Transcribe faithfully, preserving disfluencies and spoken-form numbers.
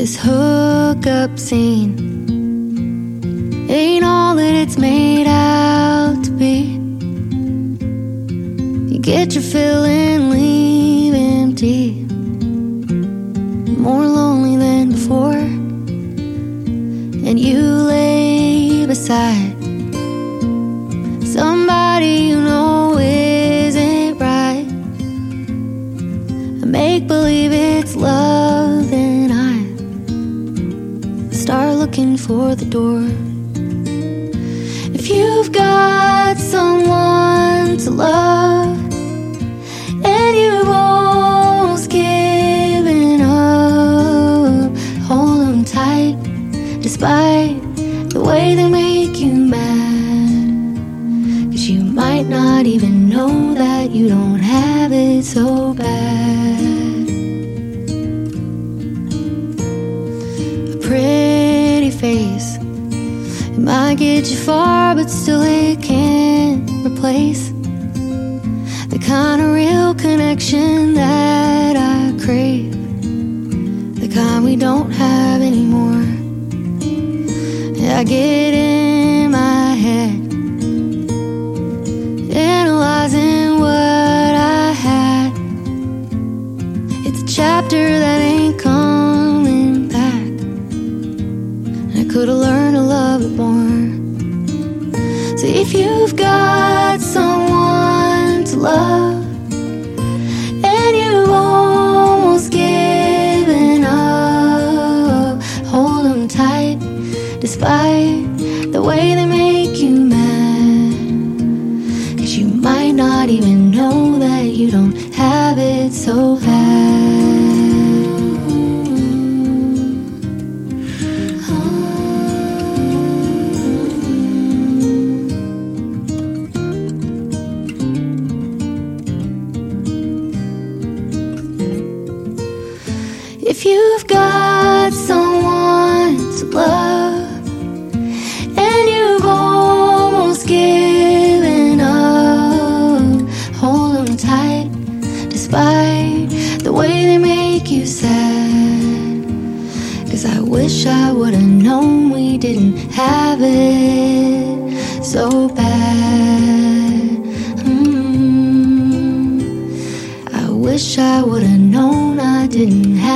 this hookup scene ain't all that it's made out to be. You get your fill and leave empty, more lonely than before, and you lay beside somebody you know isn't right. I make believe it's love, and I start looking for the door. If you've got someone to love and you've almost given up, hold them tight despite the way they make you mad, 'cause you might not even know that you don't have it so bad. A pretty face, it might get you far, but still it can't replace the kind of real connection that I crave, the kind we don't have anymore. I get in my head, analyzing what I had. It's a chapter that ain't coming back, and I could've learned to love it more. So if you've got someone to love and you've almost given up, hold them tight despite the way they make you mad, 'cause you might not even know that you don't have it so bad. If you've got someone to love and you've almost given up, hold them tight despite the way they make you sad, 'cause I wish I would've known we didn't have it so bad. mm. I wish I would've known I didn't have